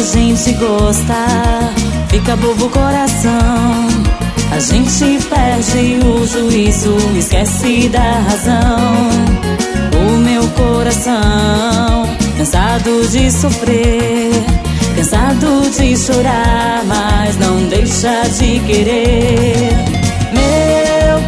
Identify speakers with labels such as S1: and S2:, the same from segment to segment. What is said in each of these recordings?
S1: gente gosta, fica bobo o coração. A gente perde o juízo, esquece da razão. O meu coração, cansado de sofrer, cansado de chorar, mas não deixa de querer. Meu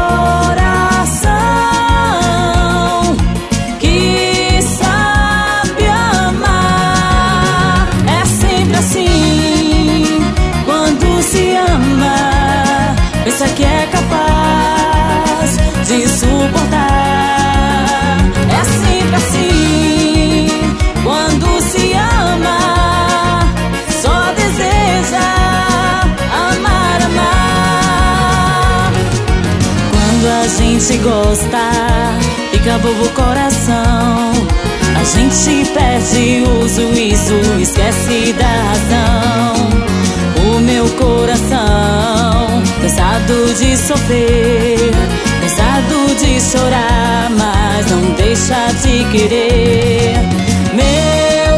S1: coração que sabe amar, é sempre assim. Quando se ama, pensa que é capaz de suportar. É sempre assim. Quando se ama, só deseja amar, amar. Quando a gente gosta, fica bobo o coração. A gente perde o juízo, esquece da razão. O meu coração, cansado de sofrer, cansado de chorar, mas não deixa de querer. Meu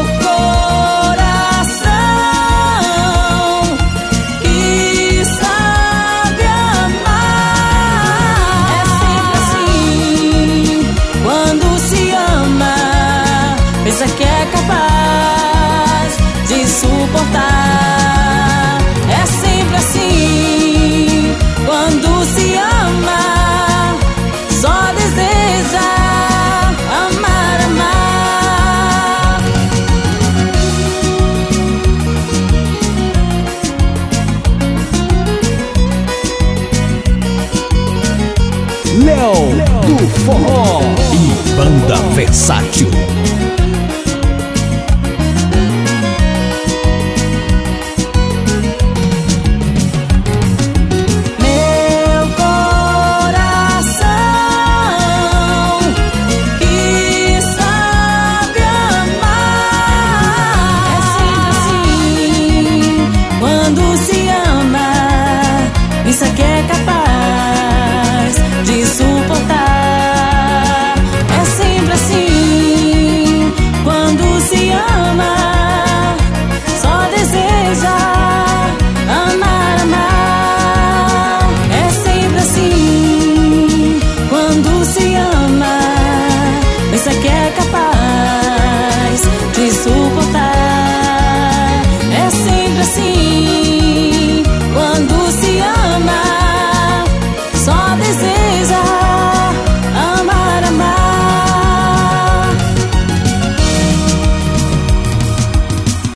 S1: coração que sabe amar, é sempre assim. Quando se ama, pensa que é capaz de suportar. É sempre assim. Quando se ama, só deseja amar, amar.
S2: Léo do Forró e Banda Versátil.